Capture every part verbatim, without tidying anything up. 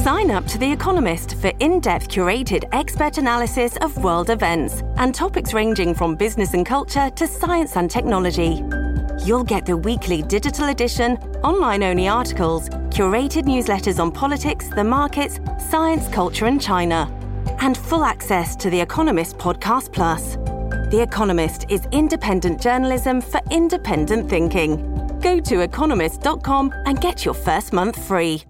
Sign up to The Economist for in-depth curated expert analysis of world events and topics ranging from business and culture to science and technology. You'll get the weekly digital edition, online-only articles, curated newsletters on politics, the markets, science, culture and China, and full access to The Economist Podcast Plus. The Economist is independent journalism for independent thinking. Go to economist dot com and get your first month free.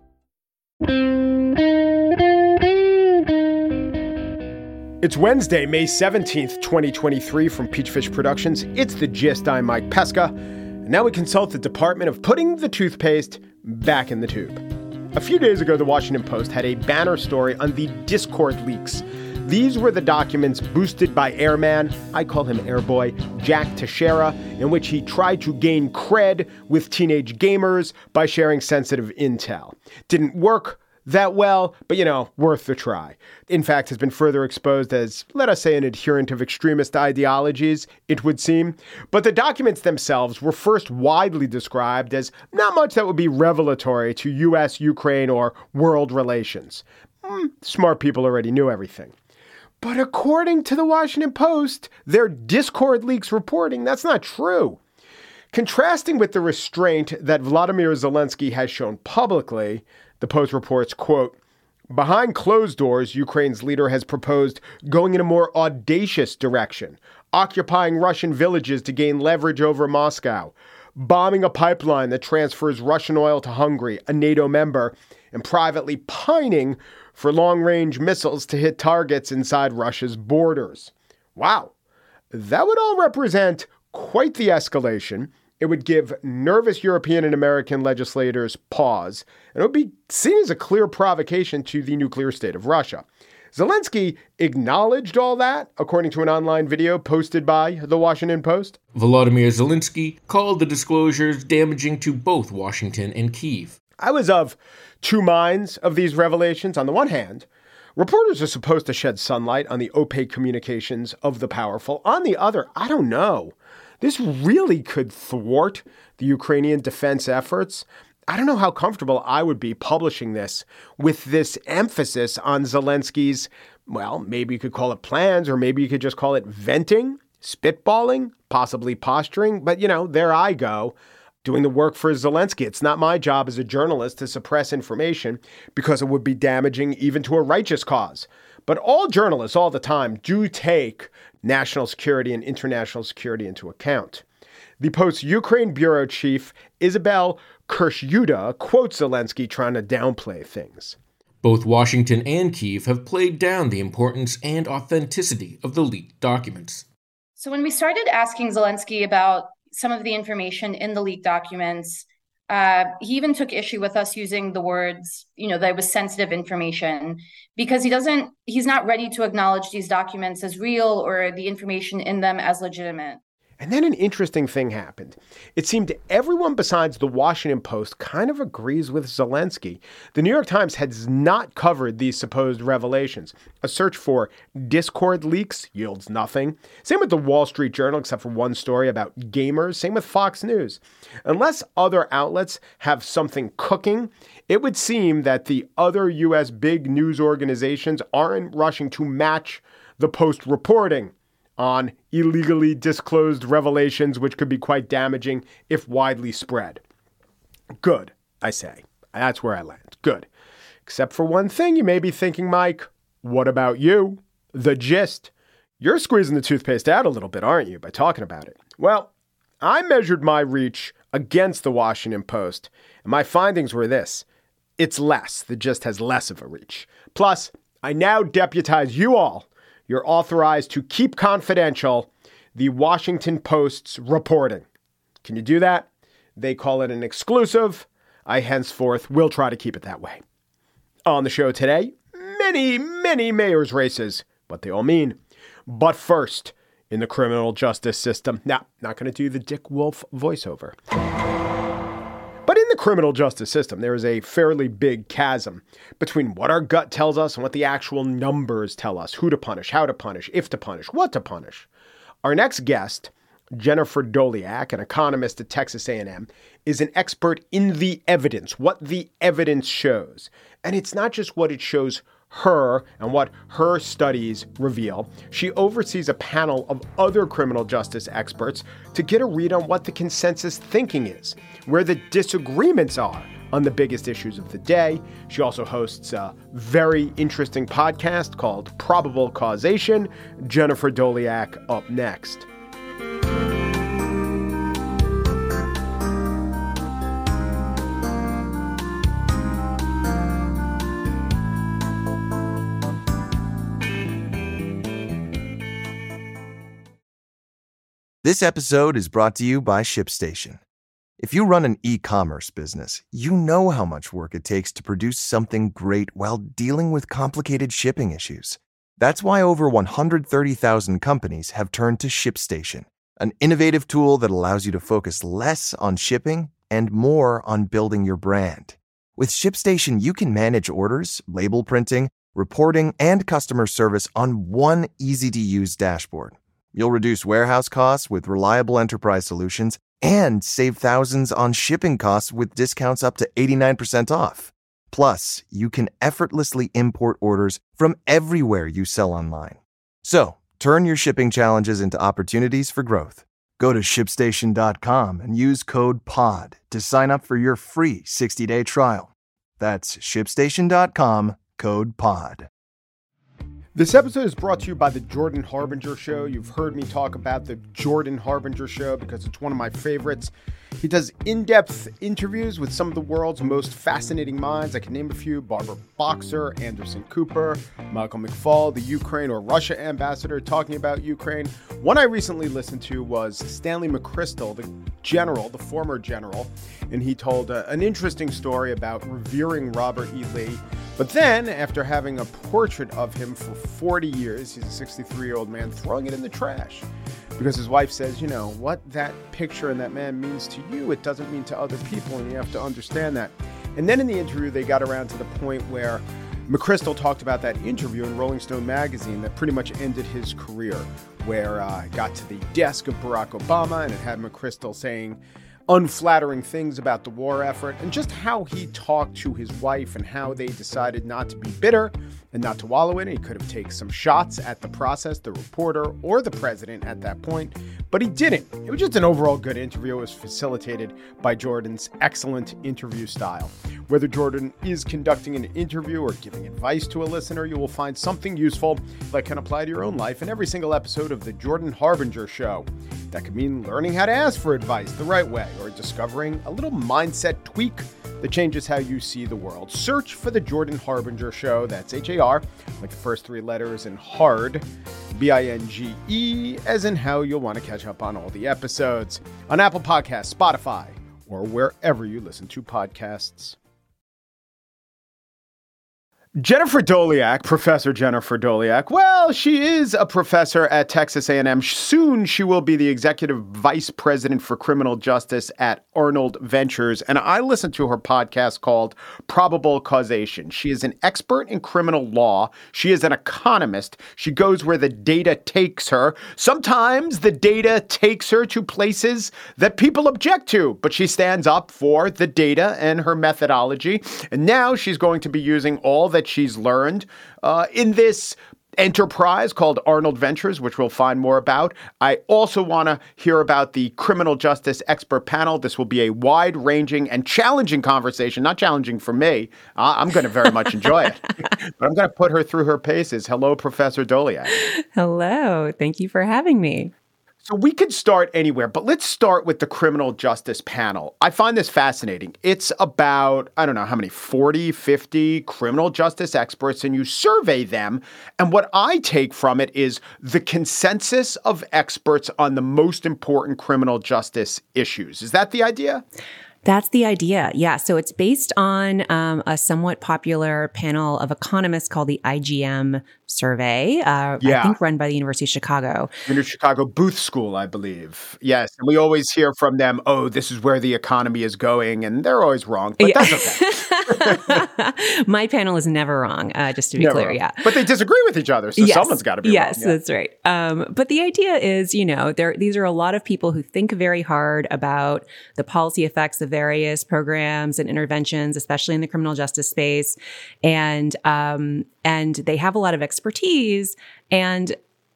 It's Wednesday, May seventeenth, twenty twenty-three from Peachfish Productions. It's The Gist. I'm Mike Pesca. And now we consult the Department of putting the toothpaste back in the tube. A few days ago, the Washington Post had a banner story on the Discord leaks. These were the documents boosted by airman, I call him Airboy, Jack Teixeira, in which he tried to gain cred with teenage gamers by sharing sensitive intel. Didn't work that well, but, you know, worth the try. In fact, has been further exposed as, let us say, an adherent of extremist ideologies, it would seem. But the documents themselves were first widely described as not much that would be revelatory to U S, Ukraine, or world relations. Mm, smart people already knew everything. But according to the Washington Post, their Discord leaks reporting, that's not true. Contrasting with the restraint that Vladimir Zelensky has shown publicly, the Post reports, quote, behind closed doors, Ukraine's leader has proposed going in a more audacious direction, occupying Russian villages to gain leverage over Moscow, bombing a pipeline that transfers Russian oil to Hungary, a NATO member, and privately pining for long-range missiles to hit targets inside Russia's borders. Wow, that would all represent quite the escalation. It would give nervous European and American legislators pause, and it would be seen as a clear provocation to the nuclear state of Russia. Zelensky acknowledged all that, according to an online video posted by The Washington Post. Volodymyr Zelensky called the disclosures damaging to both Washington and Kyiv. I was of two minds of these revelations. On the one hand, reporters are supposed to shed sunlight on the opaque communications of the powerful. On the other, I don't know. This really could thwart the Ukrainian defense efforts. I don't know how comfortable I would be publishing this with this emphasis on Zelensky's, well, maybe you could call it plans, or maybe you could just call it venting, spitballing, possibly posturing. But, you know, there I go, doing the work for Zelensky. It's not my job as a journalist to suppress information because it would be damaging even to a righteous cause. But all journalists all the time do take national security and international security into account. The Post's Ukraine bureau chief, Isabel Kirsch-Yuda, quotes Zelensky trying to downplay things. Both Washington and Kyiv have played down the importance and authenticity of the leaked documents. So when we started asking Zelensky about some of the information in the leaked documents, Uh, he even took issue with us using the words, you know, that it was sensitive information, because he doesn't, he's not ready to acknowledge these documents as real or the information in them as legitimate. And then an interesting thing happened. It seemed everyone besides the Washington Post kind of agrees with Zelensky. The New York Times has not covered these supposed revelations. A search for Discord leaks yields nothing. Same with the Wall Street Journal, except for one story about gamers. Same with Fox News. Unless other outlets have something cooking, it would seem that the other U S big news organizations aren't rushing to match the Post reporting on illegally disclosed revelations, which could be quite damaging if widely spread. Good, I say. That's where I land. Good. Except for one thing you may be thinking, Mike, what about you? The Gist. You're squeezing the toothpaste out a little bit, aren't you, by talking about it? Well, I measured my reach against the Washington Post, and my findings were this. It's less. The Gist has less of a reach. Plus, I now deputize you all. You're authorized to keep confidential the Washington Post's reporting. Can you do that? They call it an exclusive. I henceforth will try to keep it that way. On the show today, many, many mayor's races, what they all mean. But first, in the criminal justice system. Now, not going to do the Dick Wolf voiceover. But in the criminal justice system, there is a fairly big chasm between what our gut tells us and what the actual numbers tell us. Who to punish, how to punish, if to punish, what to punish. Our next guest Jennifer Doleac, an economist at Texas A and M, is an expert in the evidence, what the evidence shows. And it's not just what it shows her and what her studies reveal. She oversees a panel of other criminal justice experts to get a read on what the consensus thinking is, where the disagreements are on the biggest issues of the day. She also hosts a very interesting podcast called Probable Causation. Jennifer Doleac up next. This episode is brought to you by ShipStation. If you run an e-commerce business, you know how much work it takes to produce something great while dealing with complicated shipping issues. That's why over one hundred thirty thousand companies have turned to ShipStation, an innovative tool that allows you to focus less on shipping and more on building your brand. With ShipStation, you can manage orders, label printing, reporting, and customer service on one easy-to-use dashboard. You'll reduce warehouse costs with reliable enterprise solutions and save thousands on shipping costs with discounts up to eighty-nine percent off. Plus, you can effortlessly import orders from everywhere you sell online. So, turn your shipping challenges into opportunities for growth. Go to ship station dot com and use code P O D to sign up for your free sixty-day trial. That's ship station dot com, code P O D. This episode is brought to you by the Jordan Harbinger Show. You've heard me talk about the Jordan Harbinger Show because it's one of my favorites. He does in-depth interviews with some of the world's most fascinating minds. I can name a few: Barbara Boxer, Anderson Cooper, Michael McFaul, the Ukraine or Russia ambassador talking about Ukraine. One I recently listened to was Stanley McChrystal, the general, the former general, and he told uh, an interesting story about revering Robert E. Lee. But then, after having a portrait of him for forty years, he's a sixty-three-year-old man, throwing it in the trash. Because his wife says, you know, what that picture and that man means to you, it doesn't mean to other people, and you have to understand that. And then in the interview, they got around to the point where McChrystal talked about that interview in Rolling Stone magazine that pretty much ended his career, where uh, it got to the desk of Barack Obama, and it had McChrystal saying unflattering things about the war effort, and just how he talked to his wife and how they decided not to be bitter and not to wallow in it. He could have taken some shots at the process, the reporter, or the president at that point, but he didn't. It was just an overall good interview. It was facilitated by Jordan's excellent interview style. Whether Jordan is conducting an interview or giving advice to a listener, you will find something useful that can apply to your own life in every single episode of the Jordan Harbinger Show. That could mean learning how to ask for advice the right way, or discovering a little mindset tweak that changes how you see the world. Search for the Jordan Harbinger Show. That's H A R, like the first three letters, and hard, B I N G E, as in how you'll want to catch up on all the episodes on Apple Podcasts, Spotify, or wherever you listen to podcasts. Jennifer Doleac, Professor Jennifer Doleac, well, she is a professor at Texas A and M. Soon she will be the executive vice president for criminal justice at Arnold Ventures. And I listened to her podcast called Probable Causation. She is an expert in criminal law. She is an economist. She goes where the data takes her. Sometimes the data takes her to places that people object to, but she stands up for the data and her methodology. And now she's going to be using all that she's learned uh, in this enterprise called Arnold Ventures, which we'll find more about. I also want to hear about the criminal justice expert panel. This will be a wide-ranging and challenging conversation. Not challenging for me. Uh, I'm going to very much enjoy it. But I'm going to put her through her paces. Hello, Professor Doleac. Hello. Thank you for having me. So we could start anywhere, but let's start with the criminal justice panel. I find this fascinating. It's about, I don't know how many, forty, fifty criminal justice experts, and you survey them. And what I take from it is the consensus of experts on the most important criminal justice issues. Is that the idea? That's the idea. Yeah. So it's based on um, a somewhat popular panel of economists called the I G M survey, uh, Yeah. I think run by the University of Chicago. University of Chicago Booth School, I believe. Yes. And we always hear from them, oh, this is where the economy is going. And they're always wrong. But Yeah. that's okay. My panel is never wrong, uh, just to be Never clear. wrong. Yeah. But they disagree with each other. So Yes. someone's got to be yes, wrong. Yeah. that's right. Um, but the idea is, you know, there these are a lot of people who think very hard about the policy effects of various programs and interventions, especially in the criminal justice space, and um, and they have a lot of expertise. And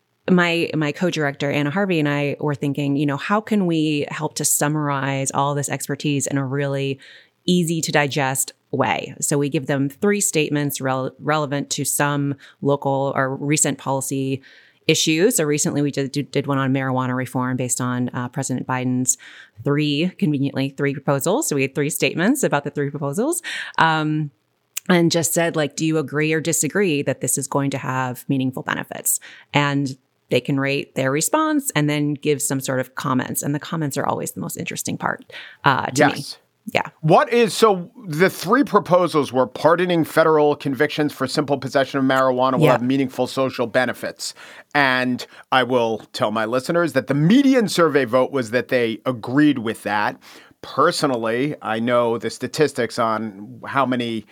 my my co-director Anna Harvey and I were thinking, you know, how can we help to summarize all this expertise in a really easy to digest way? So we give them three statements rel- relevant to some local or recent policy issues. So recently we did, did one on marijuana reform based on uh, President Biden's three, conveniently, three proposals. So we had three statements about the three proposals. Um, and just said, like, do you agree or disagree that this is going to have meaningful benefits? And they can rate their response and then give some sort of comments. And the comments are always the most interesting part uh, to Yes. me. Yeah. What is, so the three proposals were pardoning federal convictions for simple possession of marijuana will Yeah. have meaningful social benefits. And I will tell my listeners that the median survey vote was that they agreed with that. Personally, I know the statistics on how many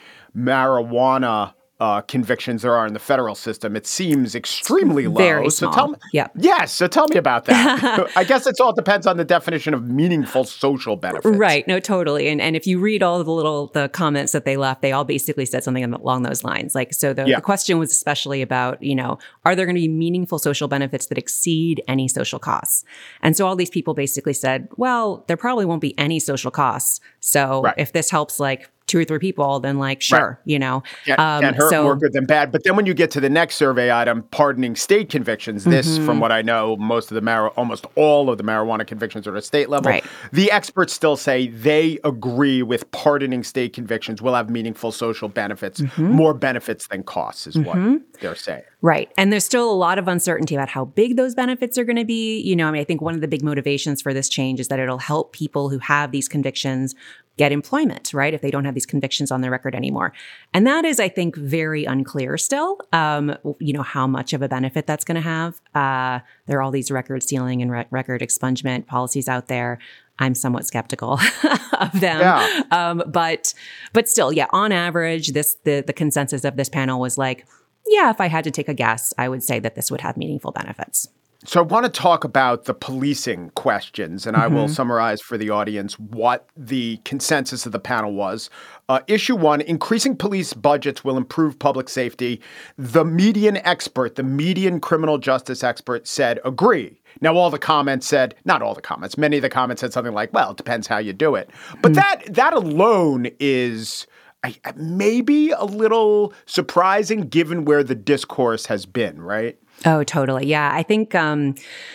marijuana uh, convictions there are in the federal system. It seems extremely low. Very So small. tell me, Yeah. yes. So tell me about that. I guess it all depends on the definition of meaningful social benefits. Right. No, totally. And and if you read all of the little the comments that they left, they all basically said something along those lines. Like, so the, Yeah. the question was especially about, you know, are there going to be meaningful social benefits that exceed any social costs? And so all these people basically said, well, there probably won't be any social costs. So Right. if this helps like two or three people, then like, sure, Right. you know. Can't, Um, can't hurt so- more good than bad. But then when you get to the next survey item, pardoning state convictions, this, Mm-hmm. from what I know, most of the mar- almost all of the marijuana convictions are at a state level. Right. The experts still say they agree with pardoning state convictions will have meaningful social benefits, Mm-hmm. more benefits than costs, is what they're saying. Right. And there's still a lot of uncertainty about how big those benefits are going to be. You know, I mean, I think one of the big motivations for this change is that it'll help people who have these convictions get employment, right? If they don't have these convictions on their record anymore. And that is, I think, very unclear still, um, you know, how much of a benefit that's going to have. Uh, there are all these record sealing and re- record expungement policies out there. I'm somewhat skeptical of them. Yeah. Um, but, but still, yeah, on average, this, the, the consensus of this panel was like, yeah, if I had to take a guess, I would say that this would have meaningful benefits. So I want to talk about the policing questions, and I will summarize for the audience what the consensus of the panel was. Uh, issue one, increasing police budgets will improve public safety. The median expert, the median criminal justice expert said agree. Now, all the comments said, not all the comments, many of the comments said something like, well, it depends how you do it. But that that alone is I, maybe a little surprising given where the discourse has been, right? Oh, totally. Yeah. I think, um,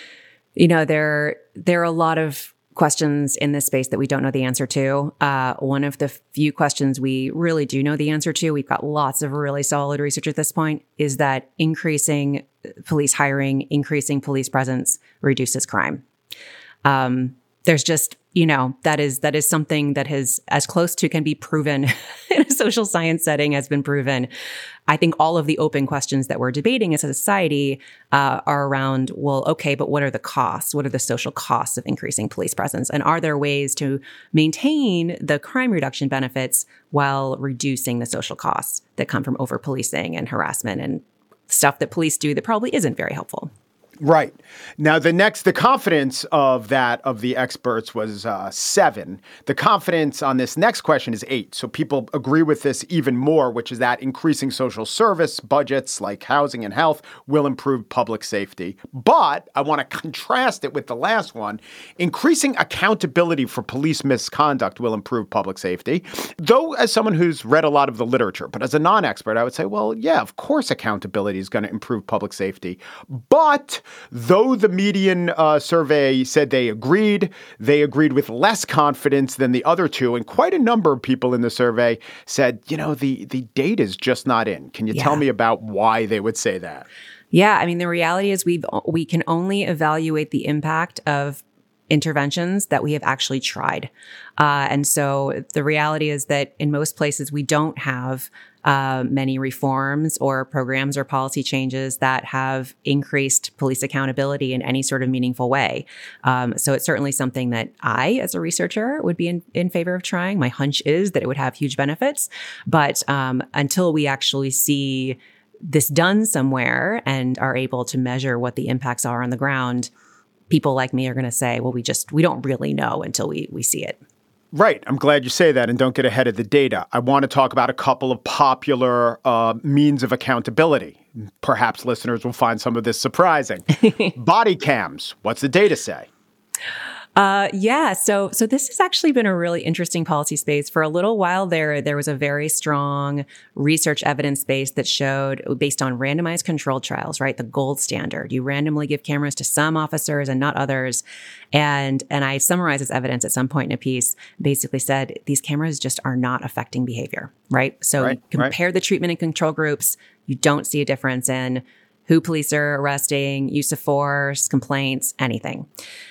you know, there, there are a lot of questions in this space that we don't know the answer to. Uh, one of the few questions we really do know the answer to, we've got lots of really solid research at this point, is that increasing police hiring, increasing police presence reduces crime. Um, there's just, you know, that is, that is something that has, as close to can be proven in a social science setting, has been proven. I think all of the open questions that we're debating as a society uh, are around, well, okay, but what are the costs? What are the social costs of increasing police presence? And are there ways to maintain the crime reduction benefits while reducing the social costs that come from over-policing and harassment and stuff that police do that probably isn't very helpful? Right. Now, the next, the confidence of that, of the experts was uh, seven. The confidence on this next question is eight. So people agree with this even more, which is that increasing social service budgets like housing and health will improve public safety. But I want to contrast it with the last one. Increasing accountability for police misconduct will improve public safety. Though, as someone who's read a lot of the literature, but as a non-expert, I would say, well, yeah, of course, accountability is going to improve public safety. But though the median uh, survey said they agreed, they agreed with less confidence than the other two. And quite a number of people in the survey said, you know, the, the data is just not in. Can you Yeah. tell me about why they would say that? Yeah, I mean, the reality is we we can only evaluate the impact of interventions that we have actually tried. Uh, and so the reality is that in most places, we don't have uh, many reforms or programs or policy changes that have increased police accountability in any sort of meaningful way. Um, so it's certainly something that I, as a researcher, would be in, in favor of trying. My hunch is that it would have huge benefits. But um, until we actually see this done somewhere and are able to measure what the impacts are on the ground, people like me are going to say, well, we just, we don't really know until we we see it. Right. I'm glad you say that and don't get ahead of the data. I want to talk about a couple of popular uh, means of accountability. Perhaps listeners will find some of this surprising. Body cams. What's the data say? Uh, yeah. So, so this has actually been a really interesting policy space. For a little while there, there was a very strong research evidence base that showed, based on randomized controlled trials, right? The gold standard. You randomly give cameras to some officers and not others. And, and I summarized this evidence at some point in a piece, basically said these cameras just are not affecting behavior, right? So right, you compare right. the treatment and control groups, you don't see a difference in who police are arresting, use of force, complaints, anything.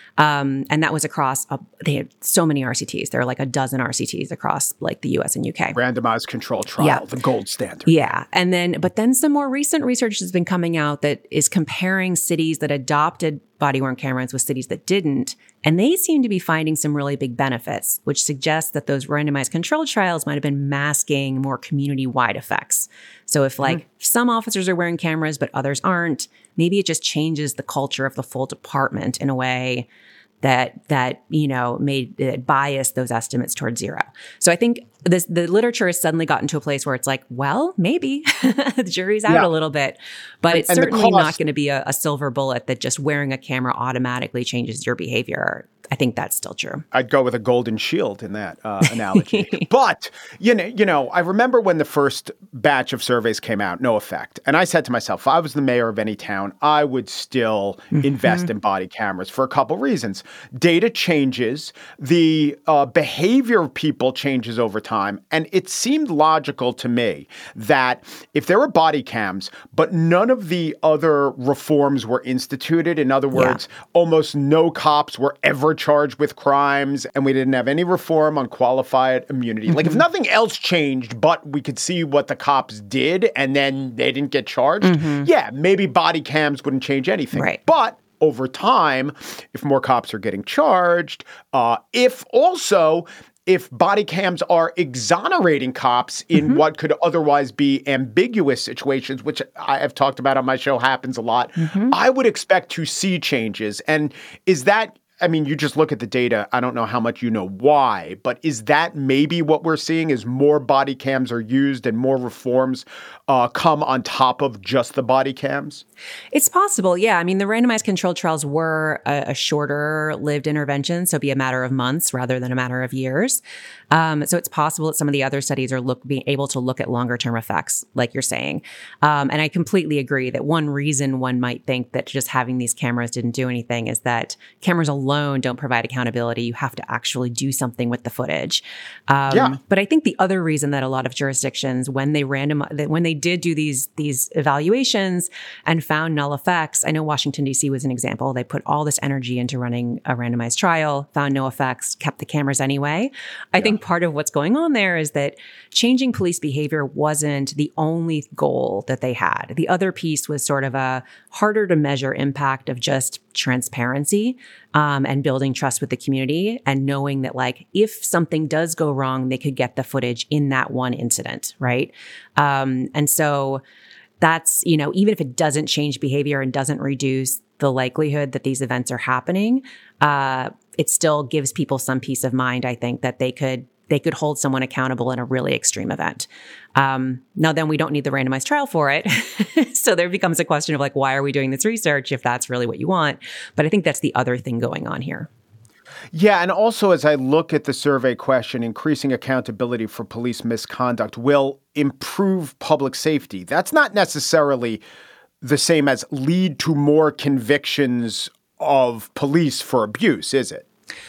Um, and that was across, a, they had so many R C Ts. There are like a dozen R C Ts across like the U S and U K. Randomized control trial, yeah. the gold standard. Yeah. And then, but then some more recent research has been coming out that is comparing cities that adopted body-worn cameras with cities that didn't. And they seem to be finding some really big benefits, which suggests that those randomized control trials might have been masking more community-wide effects. So if like mm-hmm. some officers are wearing cameras, but others aren't, maybe it just changes the culture of the full department in a way that, that, you know, made it bias those estimates towards zero. So I think this, the literature has suddenly gotten to a place where it's like, well, maybe the jury's out yeah. a little bit, but and, it's and certainly cost- not going to be a, a silver bullet that just wearing a camera automatically changes your behavior. I think that's still true. I'd go with a golden shield in that uh, analogy. But, you know, you know, I remember when the first batch of surveys came out, no effect. And I said to myself, if I was the mayor of any town, I would still mm-hmm. invest in body cameras for a couple reasons. Data changes, the uh, behavior of people changes over time. And it seemed logical to me that if there were body cams, but none of the other reforms were instituted, in other words, yeah. almost no cops were ever charged with crimes, and we didn't have any reform on qualified immunity. Mm-hmm. Like if nothing else changed, but we could see what the cops did and then they didn't get charged, mm-hmm. yeah, maybe body cams wouldn't change anything. Right. But over time, if more cops are getting charged, uh, if also... if body cams are exonerating cops in mm-hmm. what could otherwise be ambiguous situations, which I have talked about on my show happens a lot, mm-hmm. I would expect to see changes. And is that, I mean, you just look at the data. I don't know how much you know why, but is that maybe what we're seeing is more body cams are used and more reforms uh, come on top of just the body cams? It's possible. Yeah. I mean, the randomized controlled trials were a, a shorter lived intervention. So it'd be a matter of months rather than a matter of years. Um, so it's possible that some of the other studies are look, being able to look at longer term effects, like you're saying. Um, and I completely agree that one reason one might think that just having these cameras didn't do anything is that cameras alone don't provide accountability. You have to actually do something with the footage. Um, yeah. But I think the other reason that a lot of jurisdictions, when they random, when they did do these, these evaluations and found null effects, I know Washington, D C was an example. They put all this energy into running a randomized trial, found no effects, kept the cameras anyway. I yeah. think part of what's going on there is that changing police behavior wasn't the only goal that they had. The other piece was sort of a harder to measure impact of just transparency um, and building trust with the community and knowing that, like, if something does go wrong, they could get the footage in that one incident, right? Um, and so that's, you know, even if it doesn't change behavior and doesn't reduce the likelihood that these events are happening, uh, it still gives people some peace of mind, I think, that they could they could hold someone accountable in a really extreme event. Um, now, then we don't need the randomized trial for it. So there becomes a question of, like, why are we doing this research if that's really what you want? But I think that's the other thing going on here. Yeah. And also, as I look at the survey question, increasing accountability for police misconduct will improve public safety. That's not necessarily the same as lead to more convictions of police for abuse, is it?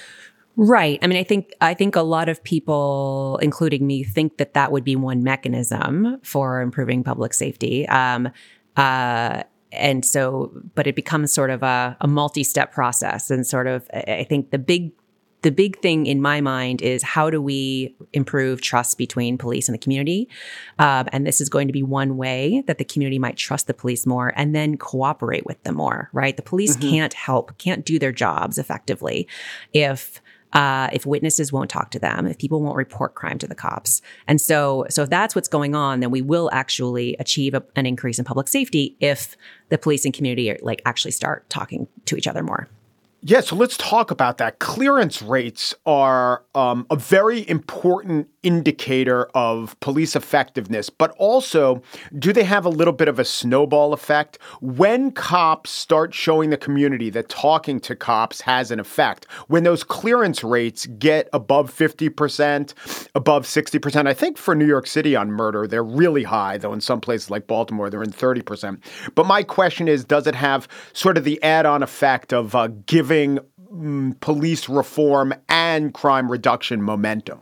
Right. I mean, I think I think a lot of people, including me, think that that would be one mechanism for improving public safety. Um, uh, and so, but it becomes sort of a, a multi-step process, and sort of, I think the big the big thing in my mind is how do we improve trust between police and the community? Um, and this is going to be one way that the community might trust the police more and then cooperate with them more, right? The police mm-hmm. can't help, can't do their jobs effectively if Uh, if witnesses won't talk to them, if people won't report crime to the cops. And so, so if that's what's going on, then we will actually achieve a, an increase in public safety if the police and community are, like actually start talking to each other more. Yeah, so let's talk about that. Clearance rates are um, a very important indicator of police effectiveness, but also, do they have a little bit of a snowball effect? When cops start showing the community that talking to cops has an effect, when those clearance rates get above fifty percent, above sixty percent, I think for New York City on murder, they're really high, though in some places like Baltimore, they're in thirty percent. But my question is, does it have sort of the add-on effect of uh, giving mm, police reform and crime reduction momentum?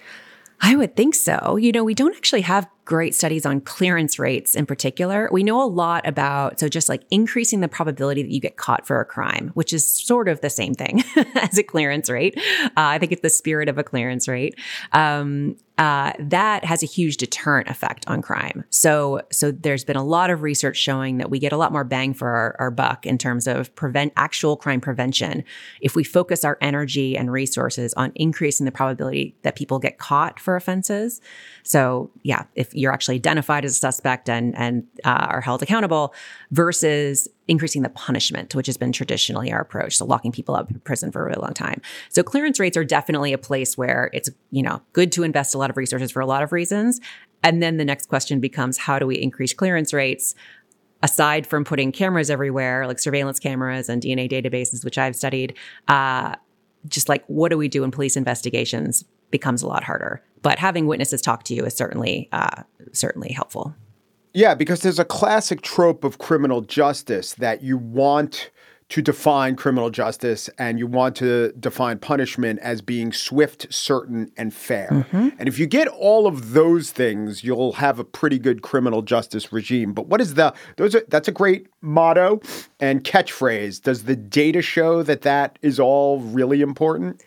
I would think so. You know, we don't actually have great studies on clearance rates in particular. We know a lot about, so just like increasing the probability that you get caught for a crime, which is sort of the same thing as a clearance rate. Uh, I think it's the spirit of a clearance rate. Um, uh, that has a huge deterrent effect on crime. So, so there's been a lot of research showing that we get a lot more bang for our, our buck in terms of prevent actual crime prevention if we focus our energy and resources on increasing the probability that people get caught for offenses. So, yeah, if you're actually identified as a suspect and and uh, are held accountable, versus increasing the punishment, which has been traditionally our approach. So locking people up in prison for a really long time. So clearance rates are definitely a place where it's, you know, good to invest a lot of resources for a lot of reasons. And then the next question becomes, how do we increase clearance rates? Aside from putting cameras everywhere, like surveillance cameras and D N A databases, which I've studied, uh, just like what do we do in police investigations becomes a lot harder. But having witnesses talk to you is certainly uh, certainly helpful. Yeah, because there's a classic trope of criminal justice that you want to define criminal justice and you want to define punishment as being swift, certain, and fair. Mm-hmm. And if you get all of those things, you'll have a pretty good criminal justice regime. But what is the, those are, that's a great motto and catchphrase. Does the data show that that is all really important?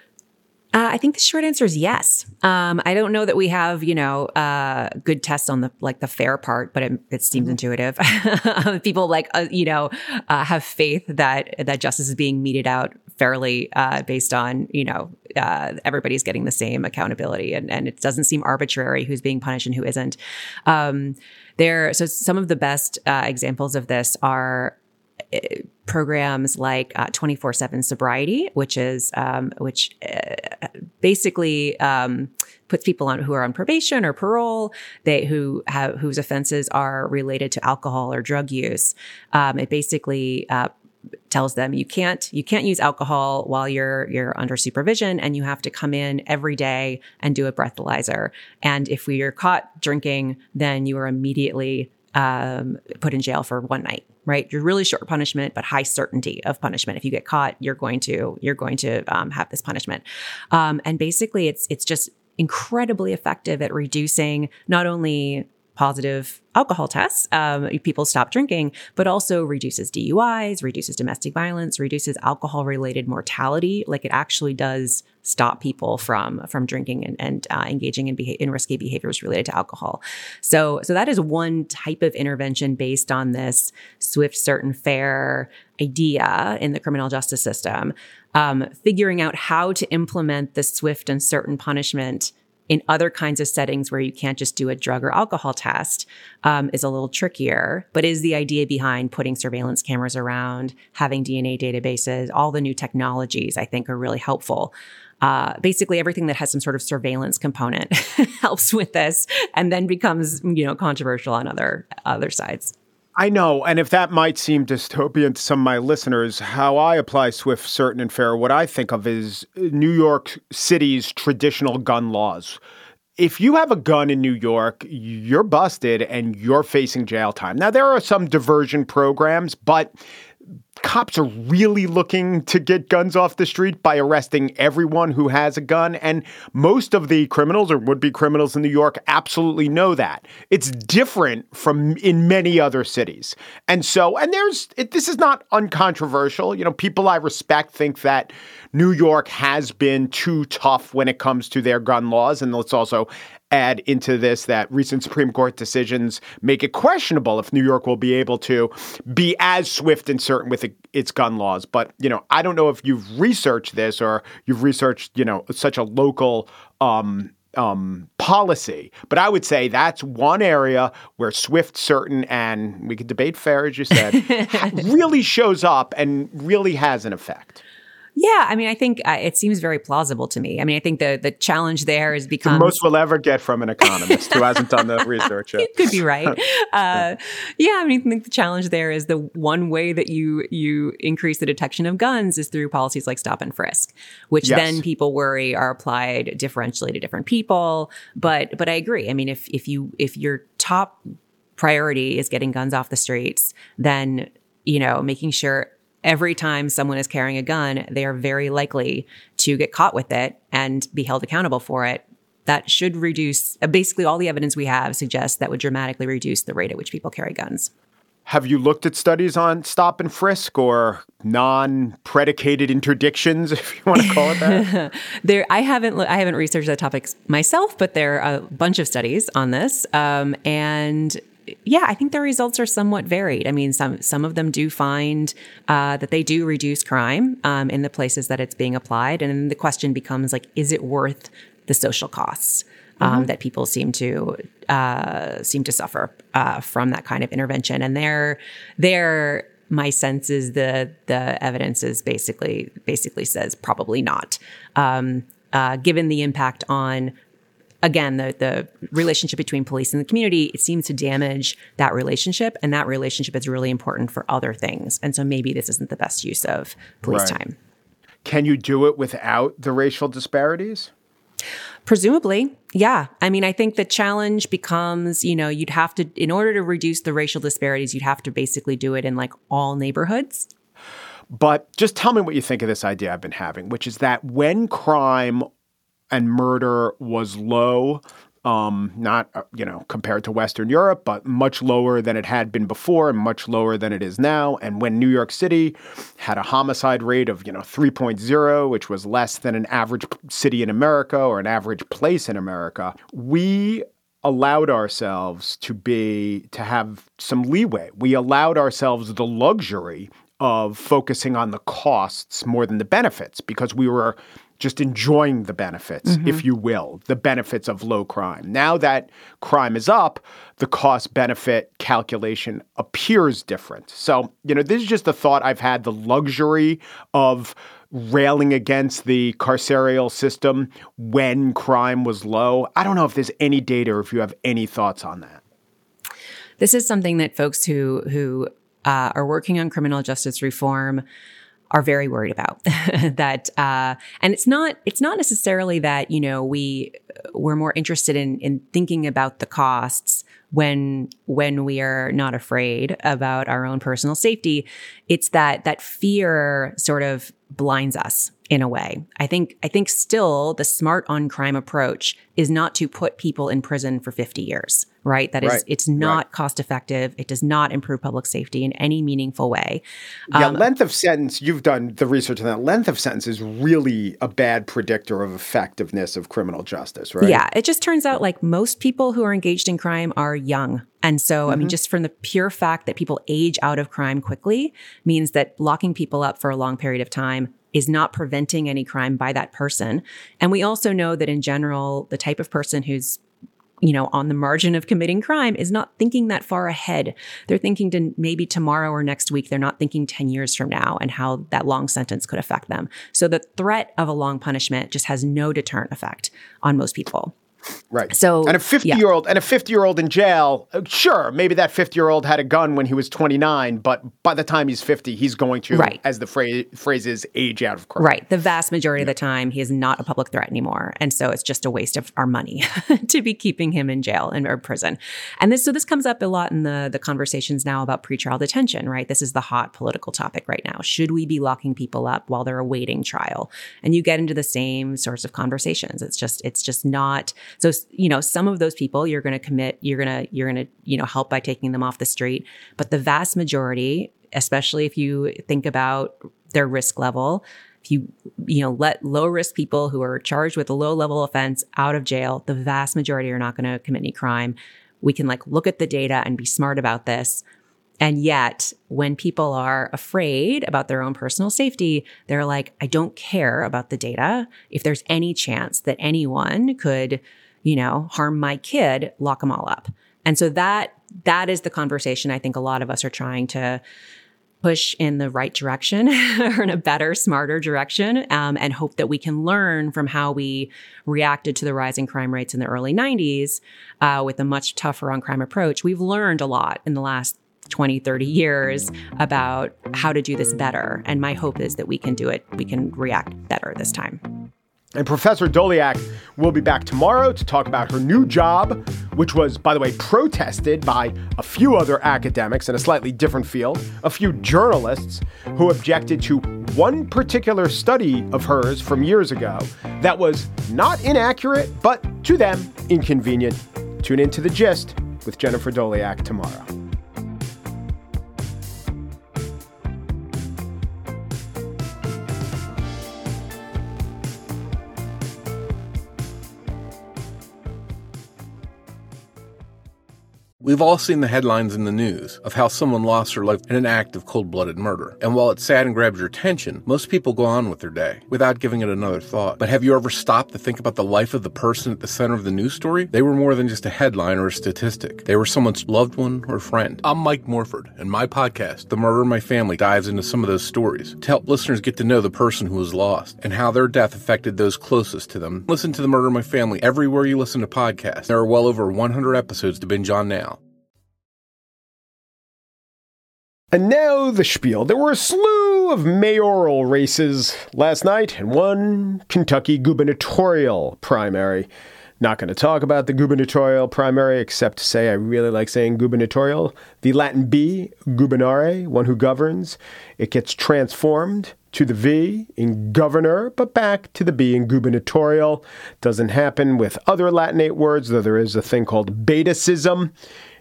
Uh, I think the short answer is yes. Um, I don't know that we have, you know, uh, good tests on the like the fair part, but it, it seems mm-hmm. intuitive. People like, uh, you know, uh, have faith that that justice is being meted out fairly uh, based on, you know, uh, everybody's getting the same accountability, and and it doesn't seem arbitrary who's being punished and who isn't. Um, there, so some of the best uh, examples of this are programs like uh, twenty-four seven sobriety, which is um, which uh, basically um, puts people on who are on probation or parole, they who have whose offenses are related to alcohol or drug use. Um, it basically uh, tells them you can't you can't use alcohol while you're you're under supervision, and you have to come in every day and do a breathalyzer. And if we are caught drinking, then you are immediately um, put in jail for one night. Right, you're really short punishment, but high certainty of punishment. If you get caught, you're going to you're going to um, have this punishment. Um, and basically, it's it's just incredibly effective at reducing not only positive alcohol tests, um, people stop drinking, but also reduces D U Is, reduces domestic violence, reduces alcohol-related mortality. Like it actually does stop people from from drinking and, and uh, engaging in, beha- in risky behaviors related to alcohol. So, so that is one type of intervention based on this swift, certain, fair idea in the criminal justice system. Um, figuring out how to implement the swift and certain punishment in other kinds of settings where you can't just do a drug or alcohol test um, is a little trickier, but is the idea behind putting surveillance cameras around, having D N A databases, all the new technologies I think are really helpful. Uh, basically everything that has some sort of surveillance component helps with this and then becomes, you know, controversial on other other sides. I know. And if that might seem dystopian to some of my listeners, how I apply swift, certain, and fair, what I think of is New York City's traditional gun laws. If you have a gun in New York, you're busted and you're facing jail time. Now, there are some diversion programs, but cops are really looking to get guns off the street by arresting everyone who has a gun. And most of the criminals or would-be criminals in New York absolutely know that. It's different from in many other cities. And so, and there's, it, this is not uncontroversial. You know, people I respect think that New York has been too tough when it comes to their gun laws. And let's also add into this that recent Supreme Court decisions make it questionable if New York will be able to be as swift and certain with it, its gun laws. But, you know, I don't know if you've researched this or you've researched, you know, such a local um, um, policy. But I would say that's one area where swift, certain, and we could debate fair, as you said, really shows up and really has an effect. Yeah, I mean, I think uh, it seems very plausible to me. I mean, I think the the challenge there is becomes the most we'll ever get from an economist who hasn't done the research yet. You could be right. Uh, yeah, I mean, I think the challenge there is the one way that you you increase the detection of guns is through policies like stop and frisk, which Yes. then people worry are applied differentially to different people. But but I agree. I mean, if if you if your top priority is getting guns off the streets, then you know making sure every time someone is carrying a gun, they are very likely to get caught with it and be held accountable for it. That should reduce, uh, basically all the evidence we have suggests that would dramatically reduce the rate at which people carry guns. Have you looked at studies on stop and frisk or non-predicated interdictions, if you want to call it that? there, I haven't, I haven't researched that topic myself, but there are a bunch of studies on this, um, and yeah, I think the results are somewhat varied. I mean, some some of them do find uh, that they do reduce crime um, in the places that it's being applied. And then the question becomes like, is it worth the social costs um, mm-hmm. that people seem to uh, seem to suffer uh, from that kind of intervention? And there, there, my sense is the the evidence is basically basically says probably not, um, uh, given the impact on. Again, the, the relationship between police and the community, it seems to damage that relationship. And that relationship is really important for other things. And so maybe this isn't the best use of police Right. time. Can you do it without the racial disparities? Presumably, yeah. I mean, I think the challenge becomes, you know, you'd have to, in order to reduce the racial disparities, you'd have to basically do it in like all neighborhoods. But just tell me what you think of this idea I've been having, which is that when crime and murder was low, um, not, uh, you know, compared to Western Europe, but much lower than it had been before and much lower than it is now. And when New York City had a homicide rate of, you know, three point oh, which was less than an average city in America or an average place in America, we allowed ourselves to be, to have some leeway. We allowed ourselves the luxury of focusing on the costs more than the benefits because we were just enjoying the benefits, mm-hmm. if you will, the benefits of low crime. Now that crime is up, the cost-benefit calculation appears different. So, you know, this is just a thought I've had, the luxury of railing against the carceral system when crime was low. I don't know if there's any data or if you have any thoughts on that. This is something that folks who who uh, are working on criminal justice reform are very worried about. that, uh, and it's not it's not necessarily that, you know, we we're more interested in in thinking about the costs when when we are not afraid about our own personal safety. It's that that fear sort of blinds us in a way. I think I think still the smart on crime approach is not to put people in prison for fifty years. Right. That is, right. It's not right. cost effective. It does not improve public safety in any meaningful way. Yeah. Um, length of sentence, you've done the research on that. Length of sentence is really a bad predictor of effectiveness of criminal justice, right? Yeah. It just turns out like most people who are engaged in crime are young. And so, mm-hmm. I mean, just from the pure fact that people age out of crime quickly means that locking people up for a long period of time is not preventing any crime by that person. And we also know that in general, the type of person who's you know, on the margin of committing crime is not thinking that far ahead. They're thinking to maybe tomorrow or next week. They're not thinking ten years from now and how that long sentence could affect them. So the threat of a long punishment just has no deterrent effect on most people. Right. So and a fifty-year-old yeah. and a fifty-year-old in jail, sure, maybe that fifty-year-old had a gun when he was twenty-nine, but by the time he's fifty, he's going to, right. as the phrase, phrase is, age out of crime. Right. The vast majority yeah. of the time, he is not a public threat anymore. And so it's just a waste of our money to be keeping him in jail and or prison. And this so this comes up a lot in the, the conversations now about pretrial detention, right? This is the hot political topic right now. Should we be locking people up while they're awaiting trial? And you get into the same sorts of conversations. It's just, it's just not, so you know, some of those people you're going to commit, you're going to, you're going to, you know, help by taking them off the street. But the vast majority, especially if you think about their risk level, if you, you know, let low risk people who are charged with a low level offense out of jail, the vast majority are not going to commit any crime. We can like look at the data and be smart about this. And yet, when people are afraid about their own personal safety, they're like, I don't care about the data. If there's any chance that anyone could, you know, harm my kid, lock them all up. And so that that is the conversation I think a lot of us are trying to push in the right direction or in a better, smarter direction, um, and hope that we can learn from how we reacted to the rising crime rates in the early nineties uh, with a much tougher on crime approach. We've learned a lot in the last twenty, thirty years about how to do this better. And my hope is that we can do it. We can react better this time. And Professor Doleac will be back tomorrow to talk about her new job, which was, by the way, protested by a few other academics in a slightly different field, a few journalists who objected to one particular study of hers from years ago that was not inaccurate, but to them, inconvenient. Tune into The Gist with Jennifer Doleac tomorrow. We've all seen the headlines in the news of how someone lost their life in an act of cold-blooded murder. And while it's sad and grabs your attention, most people go on with their day without giving it another thought. But have you ever stopped to think about the life of the person at the center of the news story? They were more than just a headline or a statistic. They were someone's loved one or friend. I'm Mike Morford, and my podcast, The Murder in My Family, dives into some of those stories to help listeners get to know the person who was lost and how their death affected those closest to them. Listen to The Murder in My Family everywhere you listen to podcasts. There are well over one hundred episodes to binge on now. And now the spiel. There were a slew of mayoral races last night and one Kentucky gubernatorial primary. Not going to talk about the gubernatorial primary, except to say I really like saying gubernatorial. The Latin B, gubernare, one who governs. It gets transformed to the V in governor, but back to the B in gubernatorial. Doesn't happen with other Latinate words, though there is a thing called betacism.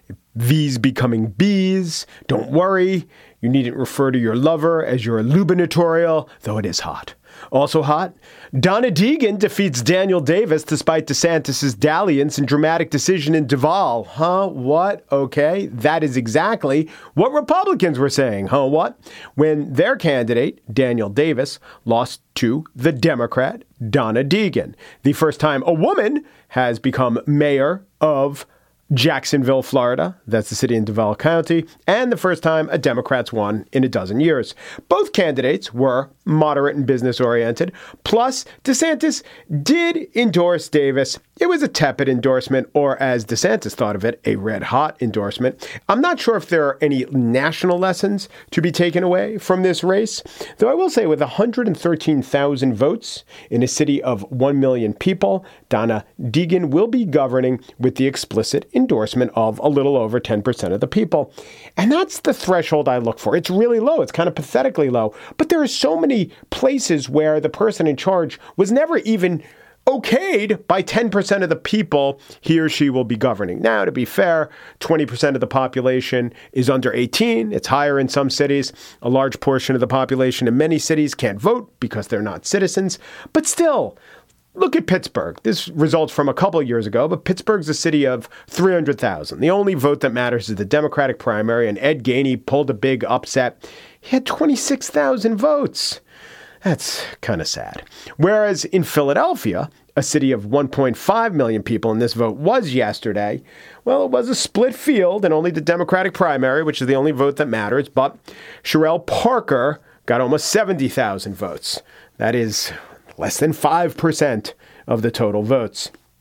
V's becoming B's. Don't worry. You needn't refer to your lover as your lubernatorial, though it is hot. Also hot, Donna Deegan defeats Daniel Davis despite DeSantis' dalliance and dramatic decision in Duval. Huh? What? Okay. That is exactly what Republicans were saying. Huh? What? When their candidate, Daniel Davis, lost to the Democrat, Donna Deegan. The first time a woman has become mayor of Jacksonville, Florida. That's the city in Duval County. And the first time a Democrat's won in a dozen years. Both candidates were moderate and business-oriented. Plus, DeSantis did endorse Davis. It was a tepid endorsement, or as DeSantis thought of it, a red-hot endorsement. I'm not sure if there are any national lessons to be taken away from this race, though I will say with one hundred thirteen thousand votes in a city of one million people, Donna Deegan will be governing with the explicit endorsement of a little over ten percent of the people. And that's the threshold I look for. It's really low. It's kind of pathetically low. But there are so many places where the person in charge was never even okayed by ten percent of the people he or she will be governing. Now, to be fair, twenty percent of the population is under eighteen. It's higher in some cities. A large portion of the population in many cities can't vote because they're not citizens. But still, look at Pittsburgh. This results from a couple of years ago, but Pittsburgh's a city of three hundred thousand. The only vote that matters is the Democratic primary, and Ed Gainey pulled a big upset. He had twenty-six thousand votes. That's kind of sad. Whereas in Philadelphia, a city of one point five million people, and this vote was yesterday, well, it was a split field and only the Democratic primary, which is the only vote that matters, but Sherelle Parker got almost seventy thousand votes. That is less than five percent of the total votes.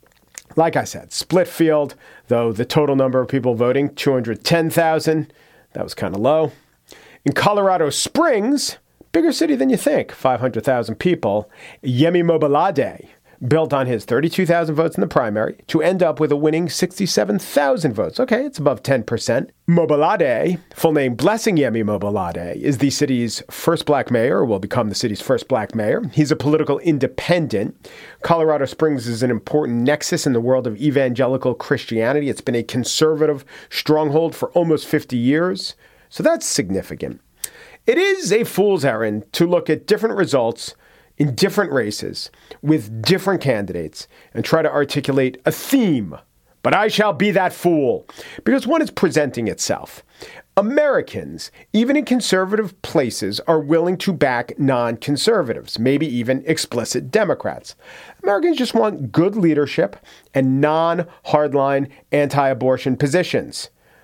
Like I said, split field, though the total number of people voting, two hundred ten thousand. That was kind of low. In Colorado Springs, bigger city than you think, five hundred thousand people, Yemi Mobolade built on his thirty-two thousand votes in the primary to end up with a winning sixty-seven thousand votes. Okay, it's above ten percent. Mobolade, full name Blessing Yemi Mobolade, is the city's first black mayor, or will become the city's first black mayor. He's a political independent. Colorado Springs is an important nexus in the world of evangelical Christianity. It's been a conservative stronghold for almost fifty years, so that's significant. It is a fool's errand to look at different results in different races with different candidates and try to articulate a theme. But I shall be that fool, because one is presenting itself. Americans, even in conservative places, are willing to back non-conservatives, maybe even explicit Democrats. Americans just want good leadership and non-hardline anti-abortion positions.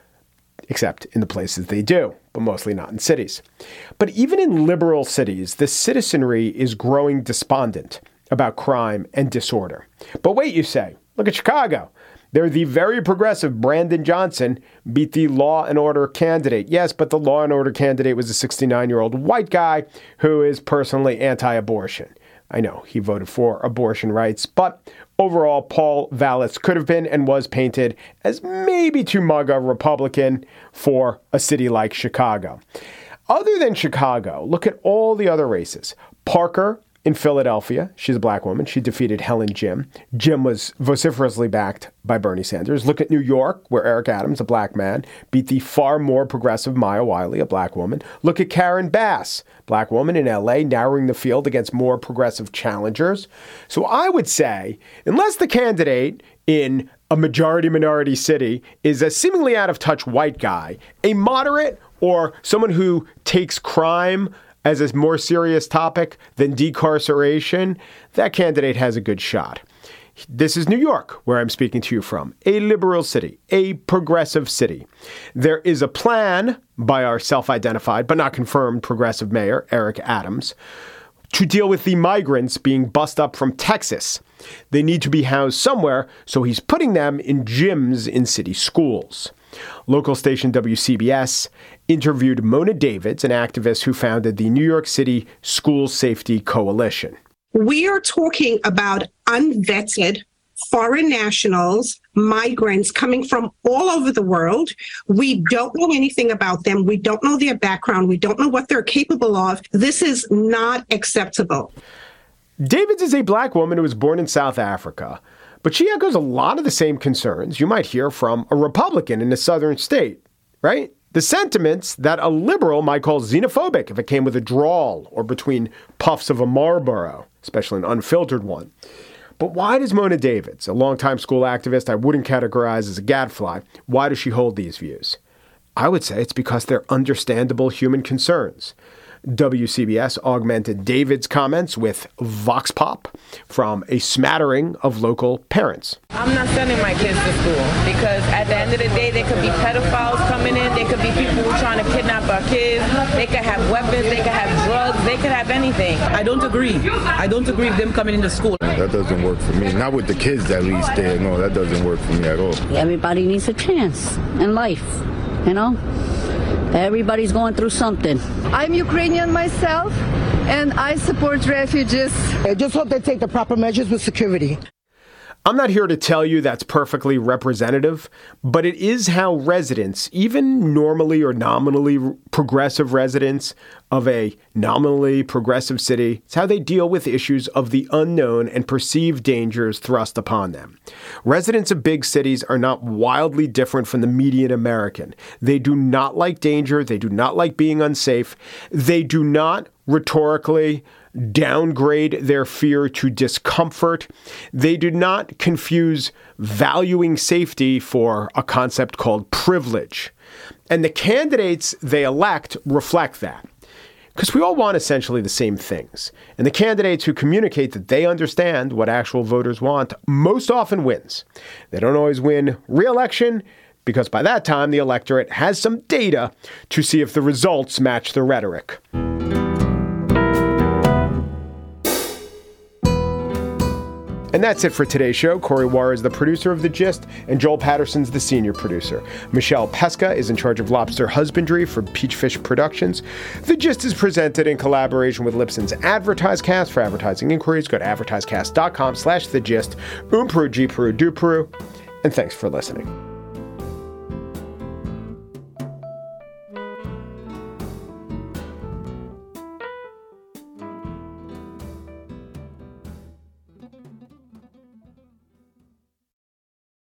Except in the places they do, but mostly not in cities. But even in liberal cities, the citizenry is growing despondent about crime and disorder. But wait, you say, look at Chicago. There, the very progressive Brandon Johnson beat the law and order candidate. Yes, but the law and order candidate was a sixty-nine-year-old white guy who is personally anti-abortion. I know he voted for abortion rights, but overall, Paul Vallas could have been and was painted as maybe too MAGA Republican for a city like Chicago. Other than Chicago, look at all the other races. Parker in Philadelphia, she's a black woman. She defeated Helen Jim. Jim was vociferously backed by Bernie Sanders. Look at New York, where Eric Adams, a black man, beat the far more progressive Maya Wiley, a black woman. Look at Karen Bass, black woman in L A, narrowing the field against more progressive challengers. So I would say, unless the candidate in a majority-minority city is a seemingly out-of-touch white guy, a moderate or someone who takes crime as a more serious topic than decarceration, that candidate has a good shot. This is New York, where I'm speaking to you from, a liberal city, a progressive city. There is a plan by our self-identified but not confirmed progressive mayor, Eric Adams, to deal with the migrants being bussed up from Texas. They need to be housed somewhere, so he's putting them in gyms in city schools. Local station W C B S interviewed Mona Davids, an activist who founded the New York City School Safety Coalition. We are talking about unvetted foreign nationals, migrants coming from all over the world. We don't know anything about them. We don't know their background. We don't know what they're capable of. This is not acceptable. Davids is a black woman who was born in South Africa, but she echoes a lot of the same concerns you might hear from a Republican in a southern state, right? The sentiments that a liberal might call xenophobic if it came with a drawl or between puffs of a Marlboro, especially an unfiltered one. But why does Mona Davids, a longtime school activist I wouldn't categorize as a gadfly, why does she hold these views? I would say it's because they're understandable human concerns. W C B S augmented David's comments with Vox Pop from a smattering of local parents. I'm not sending my kids to school because at the end of the day, there could be pedophiles coming in. There could be people who are trying to kidnap our kids. They could have weapons. They could have drugs. They could have anything. I don't agree. I don't agree with them coming into school. That doesn't work for me. Not with the kids, at least. There. No, that doesn't work for me at all. Everybody needs a chance in life, you know? Everybody's going through something. I'm Ukrainian myself, and I support refugees. I just hope they take the proper measures with security. I'm not here to tell you that's perfectly representative, but it is how residents, even normally or nominally progressive residents of a nominally progressive city, it's how they deal with issues of the unknown and perceived dangers thrust upon them. Residents of big cities are not wildly different from the median American. They do not like danger. They do not like being unsafe. They do not rhetorically downgrade their fear to discomfort. They do not confuse valuing safety for a concept called privilege. And the candidates they elect reflect that. Because we all want essentially the same things. And the candidates who communicate that they understand what actual voters want most often wins. They don't always win re-election because by that time the electorate has some data to see if the results match the rhetoric. And that's it for today's show. Corey Wara is the producer of The Gist, and Joel Patterson's the senior producer. Michelle Pesca is in charge of lobster husbandry for Peachfish Productions. The Gist is presented in collaboration with Lipson's AdvertiseCast. For advertising inquiries, go to advertisecast.com slash the gist. Um Peru, G Peru, Do Peru. And thanks for listening.